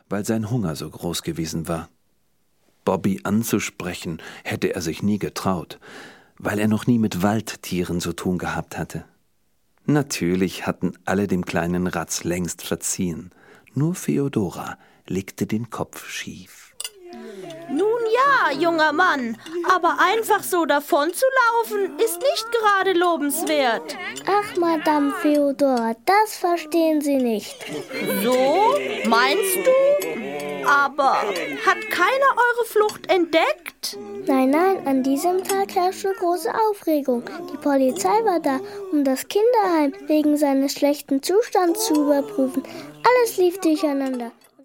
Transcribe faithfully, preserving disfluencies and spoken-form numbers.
weil sein Hunger so groß gewesen war. Bobby anzusprechen, hätte er sich nie getraut, weil er noch nie mit Waldtieren zu tun gehabt hatte. Natürlich hatten alle dem kleinen Ratz längst verziehen. Nur Feodora legte den Kopf schief. Nun ja, junger Mann, aber einfach so davon zu laufen, ist nicht gerade lobenswert. Ach, Madame Feodora, das verstehen Sie nicht. So, meinst du? Aber hat keiner eure Flucht entdeckt? Nein, nein, an diesem Tag herrschte große Aufregung. Die Polizei war da, um das Kinderheim wegen seines schlechten Zustands zu überprüfen. Alles lief durcheinander.